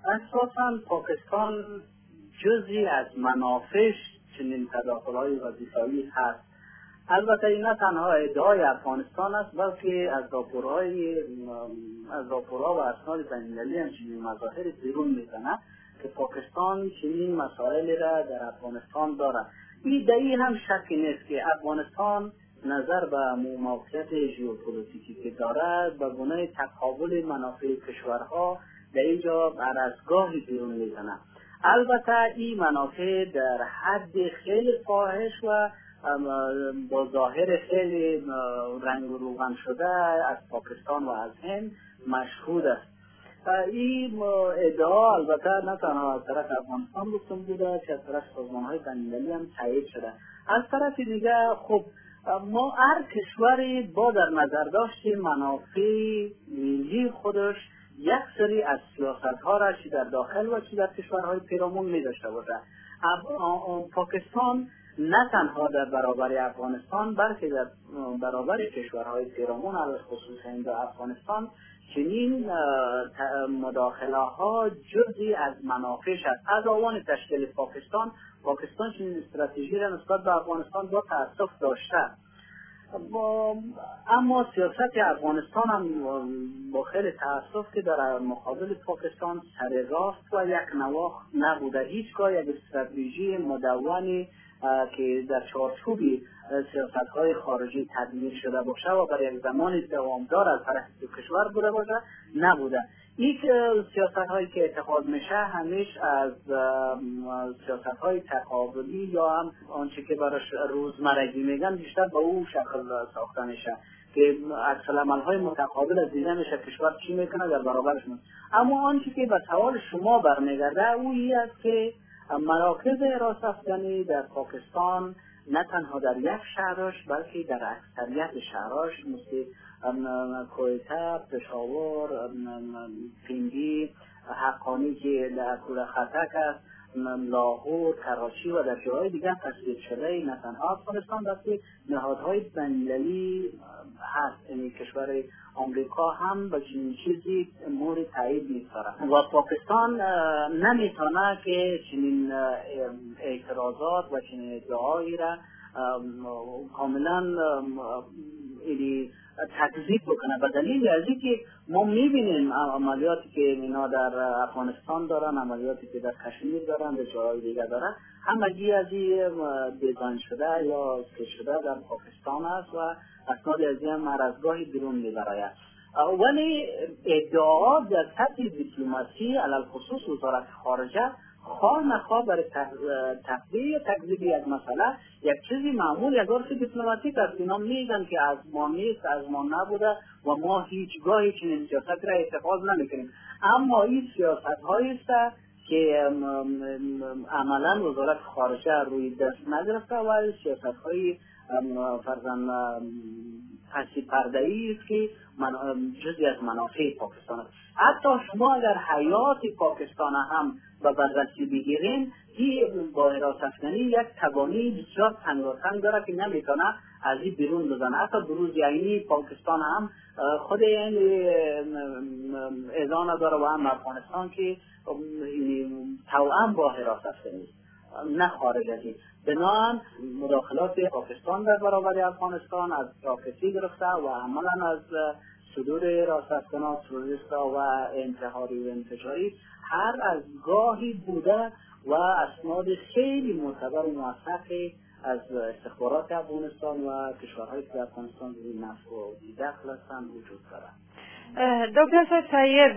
اساساً پاکستان جزئی از منافعش چنین تداخل‌های وظیفه‌ای هست. البته این نه تنها ادعای افغانستان است، بلکه از راپورها و اسناد بین‌المللی هم چنین مظاهری بیرون میزنه که پاکستان چنین مسائلی را در افغانستان دارد. این هم شکی نیست که افغانستان نظر به موقعیت ژئوپلیتیکی که دارد به گونه تقابل منافع کشورها در اینجا برازگاهی بیرون میزنه. البته این منافع در حد خیلی فاحش و با ظاهر خیلی رنگ و روغن شده از پاکستان و از هند مشهود است. این ادعا البته نه تنها از طرف افغانستان گفتم بوده که از طرف سازمان‌های بین‌المللی هم تایید شده. از طرف دیگه خب ما هر کشوری با در نظر داشت منافع ملی خودش یک سری از سیاست‌ها را چه در داخل و چه در کشورهای پیرامون می داشته باشه. پاکستان نه تنها در برابر افغانستان بلکه در برابر کشورهای پیرامون علاوه خصوص هند و افغانستان چنین مداخله ها جزئی از منافعش است. از آوان تشکیل پاکستان چنین استراتژی را نسبت به افغانستان با تأسف داشته. اما سیاست افغانستان هم با خیلی تأسف که در مقابل پاکستان سر راست و یک نواخت نبوده. هیچگاه یک استراتژی مدونی که در چارچوب سیاست‌های خارجی تدوین شده باشه و برای یک زمان دوامدار از طرف کشور بوده باشه نبوده. این سیاست‌هایی که اتخاذ میشه همیشه از سیاست‌های تقابلی یا هم آنچه که براش روزمرگی میگن بیشتر به او شکل ساخته میشه که عکس‌العمل‌های متقابل از دیده میشه کشور چی میکنه در برابرش. اما آنچه که به سوال شما برمیگرده او است که مراکز حراست افغانی در پاکستان نه تنها در یک شهرش بلکه در اکثریت شهرش مثل کویته، پشاور، پنجی، حقانی که در کول خطک است، لاهور، کراچی و در جاهای دیگر تسلیت شده نه تنها افغانستان بلکه نهادهای بین‌المللی هست. یعنی کشور آمریکا هم به چنین چیزی مورد تایید می‌گذارد و پاکستان نمیتونه که چنین اعتراضات و چنین ادعایی را کاملا تکذیب بکنه. به دلیل از اینکه ما میبینیم عملیاتی که اینا در افغانستان دارن، عملیاتی که در کشمیر دارن، در جاهای دیگه دارن، همگی از این دیزاین شده یا اسکیچ شده در پاکستان است و اسناد از این مرزگاهی بیرون میبراید. ولی ادعا در سطح دیپلماسی علل خصوص وزارت خارجه خواه نخواه برای تکذیب یک مسئله یک چیزی معمول یک عرف دیپلماتیک است. اینا میگن که از ما نیست، از ما نبوده و ما هیچگاهی چنین سیاست را اتخاذ نمیکنیم. اما این سیاست هایی است که عملا وزارت خارجه روی دست نگرفته و سیاست های فرضاً پسی پرده‌ای است که جزئی از منافع پاکستان است. حتی شما اگر حیات پاکستان هم به بررسی بگیرین، این با حراست افغانی یک توانی بسیار تنگاتنگ داره که نمیتونه از این بیرون بزنه. حتی بروز عینی پاکستان هم خود این اذعان داره و هم افغانستان که توأم با حراست افغانی نه خارج از این. بنابراین مداخلات پاکستان در برابر افغانستان از راکتی گرفته و عملا از صدور حراست افغان تروریستا و انتحاری و انفجاری هر از گاهی بوده و اسناد خیلی معتبر و موثقی از استخبارات افغانستان و کشورهایی که افغانستان زیر نفت و دخل هستند وجود دارد. دکتر صاحب طیب،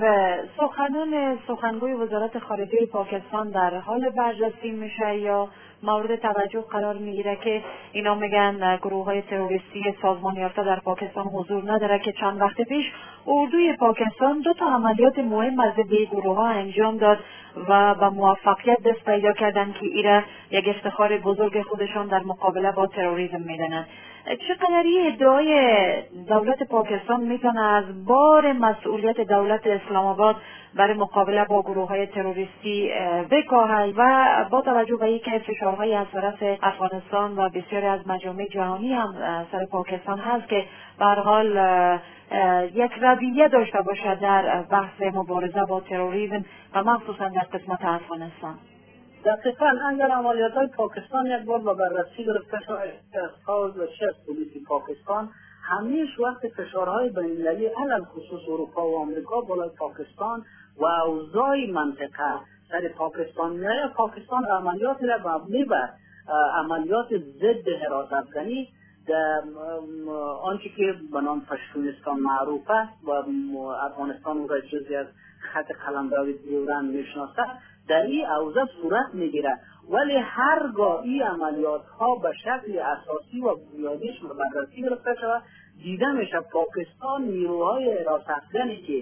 سخنگوی وزارت خارجه پاکستان در حال بررسی میشه یا مورد توجه قرار میگیره که اینا میگن گروه‌های تروریستی سازمان یافته در پاکستان حضور نداره که چند وقت پیش اردوی پاکستان 2 عملیات مهم از این گروه‌ها انجام داد و با موفقیت دست پیدا کردن که ایره یک افتخار بزرگ خودشان در مقابله با تروریسم میدونن. چقدر این ادعای دولت پاکستان میتونه از بار مسئولیت دولت اسلام آباد برای مقابله با گروه های تروریستی بکاهد و با توجه به اینکه فشارهای از طرف افغانستان و بسیاری از مجامع جهانی هم سر پاکستان هست که به هر حال یک رویه داشته باشد در بحث مبارزه با تروریسم و مخصوصا در قسمت افغانستان. دقیقاً اگر عملیات‌های پاکستان یک بار با بررسی گرفته شود از حال و شرط پلیس پاکستان همیشه وقت فشارهای بین‌المللی علل خصوص اروپا و آمریکا بالای پاکستان و اوضاع منطقه سر پاکستان می‌آید، پاکستان عملیات را مبنی بر عملیات ضد حراست افغانی در آنچه که به نام پشتونستان معروف است و افغانستان او را جزئی از خط قلمرو دیورند می‌شناسد در این اوضاع صورت میگیرد، ولی هرگاه این عملیات ها به شکل اساسی و بنیادیش و بررسی گرفته شود دیده میشه پاکستان نیروهای حراست افغانی که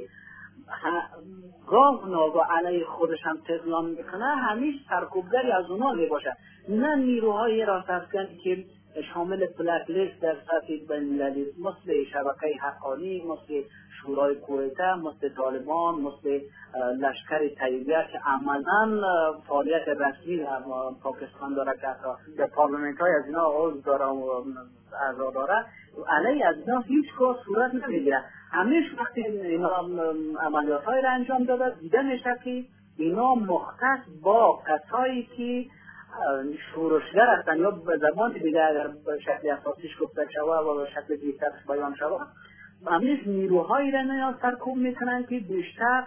گاه ناگاه علیه خودش هم طغیان میکنه همیشه سرکوبگری از اونا میباشه، نه نیروهای حراست افغانی که شامل بلک لیست در سطح بین‌المللی مثل شبکه حقانی، مثل شورای کویته، مثل طالبان، مثل لشکر طیبه که عملاً فعالیت رسمی در پاکستان داره که در پارلمنت های از اینا عضو داره و اعضا داره، علیه از اینا هیچگاه صورت نمیگیره. همیشه وقتی اینا عملیات های را انجام داده دیده میشه که اینا مختص با کسایی که شورشگر هستند یا به زبان دیگه اگر به شکل اساسیش گفته شود و به شکل دیگرش بیان شود همیشه نیروهایی را سرکوب میکنند که بیشتر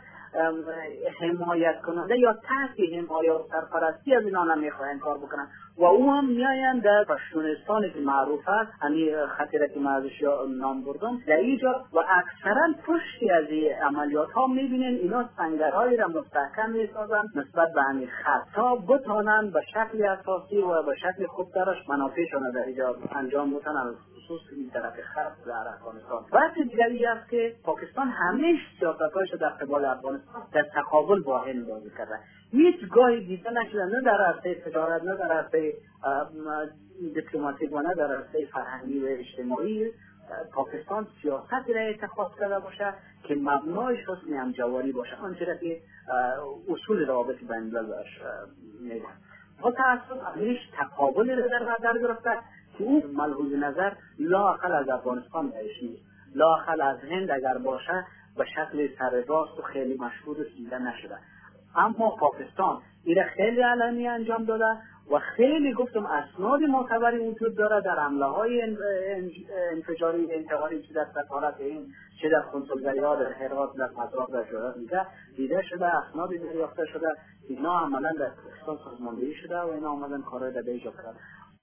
حمایت کننده یا تحت حمایت سرپرستی از اینا نمیخواهند کار بکنن و او هم میآیند در پشتونستان که معروف است، همین خطیره که من ازش نام بردم در اینجا و اکثرا پشتی از این عملیات ها میبینین اینا سنگرهایی را مستحکم میسازند نسبت به همین خط تا بتانند به شکل اساسی و به شکل خوب درش منافعشان در اینجا انجام بتانند، خصوص این طرف خط در افغانستان. بحث دیگری است که پاکستان همیشه سیاست‌هایش در قبال افغانستان در تقابل با هند بازی کرده. هیچ گاهی دیده نشده نه در عرصه تجارت، نه در عرصه دیپلماتیک و نه در عرصه فرهنگی و اجتماعی پاکستان سیاستی را اتخاذ کرده باشه که مبنایش حسن همجواری باشه، آنچه را که اصول روابط بین‌الملل باش میگه. متأسف هیچ تقابلی را در نظر گرفته که اون ملحوظ نظر لااقل از افغانستان بهش نیست، لااقل از هند اگر باشه به شکل سرراست و خیلی مشهور دیده نشده. اما پاکستان این خیلی علنی انجام داده و خیلی گفتم اسناد معتبری وجود داره در حمله های انفجاری انتحاری چه در سفارت این چه در کنسولگری‌ها در هرات در مزار در جاهای دیده شده، اسنادی دریافته شده، اینا عملا در پاکستان سازماندهی شده و اینا آمدن کارهای در اینجا کردن.